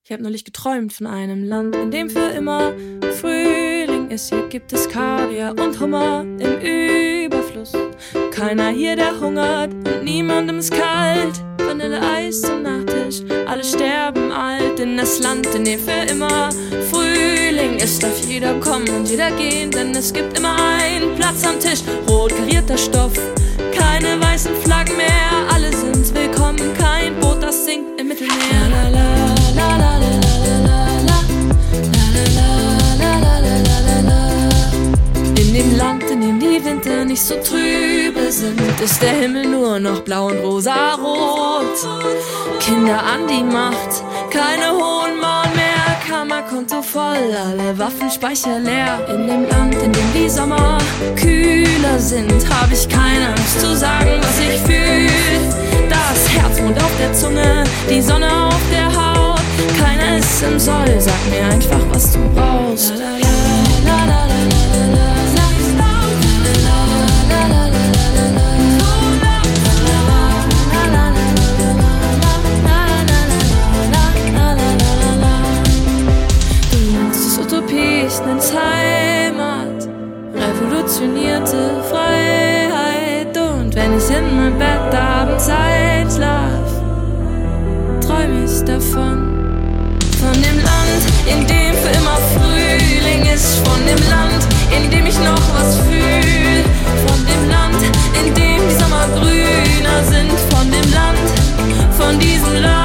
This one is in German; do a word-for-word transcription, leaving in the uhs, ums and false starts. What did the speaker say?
Ich hab neulich geträumt von einem Land, in dem für immer Frühling ist. Hier gibt es Kaviar und Hummer im Überfluss. Keiner hier, der hungert und niemandem ist kalt. Vanilleeis zum Nachtisch, alle sterben alt. In das Land, in dem für immer Frühling ist, darf jeder kommen und jeder gehen, denn es gibt immer einen Platz am Tisch. Rot karierter Stoff, keine weißen Flaggen mehr. Alle sind willkommen, kein Boot, das sinkt im Mittelmeer. La, la, la, la, la, in dem Land, in dem die Winter nicht so trübe sind, ist der Himmel nur noch blau und rosa-rot. Kinder an die Macht, keine hohen Mauern mehr, Kammerkonto voll, alle Waffenspeicher leer. In dem Land, in dem die Sommer kühler sind, hab ich keine Angst zu sagen, was ich fühl. Das Herzmond auf der Zunge, die Sonne auf der Haut. Keiner ist im Soll, sag mir einfach, was du brauchst. La, la, la, la, la, la, la. Nenn's Heimat, revolutionierte Freiheit. Und wenn ich in mein Bett abends einschlaf, träum ich davon. Von dem Land, in dem für immer Frühling ist. Von dem Land, in dem ich noch was fühl. Von dem Land, in dem die Sommer grüner sind. Von dem Land, von diesem Land.